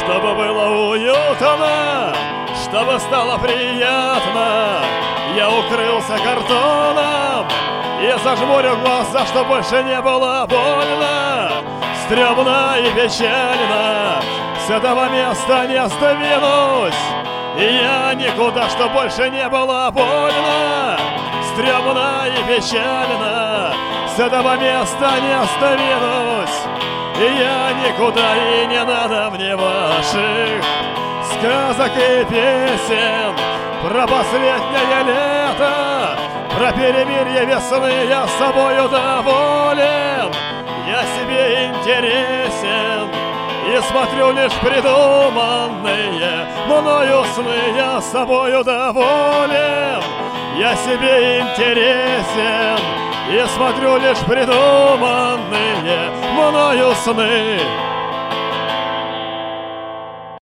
Чтобы было уютно, чтобы стало приятно, я укрылся картоном и зажмурил глаза, чтоб больше не было больно, стрёмно и печально. С этого места не сдвинусь, и я никуда, чтоб больше не было больно, стрёмно и печально. С этого места не сдвинусь, и я никуда, и не надо мне ваших сказок и песен про последнее лето, про перемирие весны. Я с собою доволен, я себе интересен и смотрю лишь придуманные мною сны. Я с собою доволен, я себе интересен и смотрю лишь придуманные мною сны.